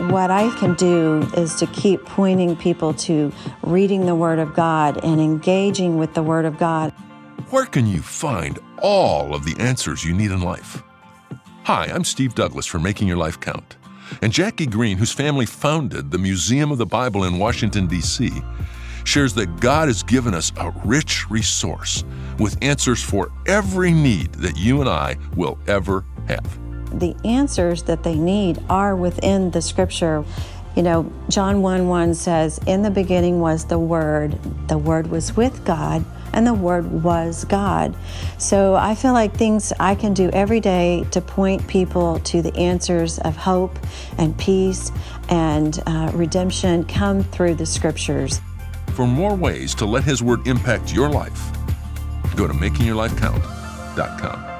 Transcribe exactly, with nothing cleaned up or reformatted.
What I can do is to keep pointing people to reading the Word of God and engaging with the Word of God. Where can you find all of the answers you need in life? Hi, I'm Steve Douglas for Making Your Life Count. And Jackie Green, whose family founded the Museum of the Bible in Washington, D C, shares that God has given us a rich resource with answers for every need that you and I will ever have. The answers that they need are within the Scripture. You know, John one one says, "In the beginning was the Word. The Word was with God, and the Word was God." So I feel like things I can do every day to point people to the answers of hope and peace and uh, redemption come through the Scriptures. For more ways to let His Word impact your life, go to making your life count dot com.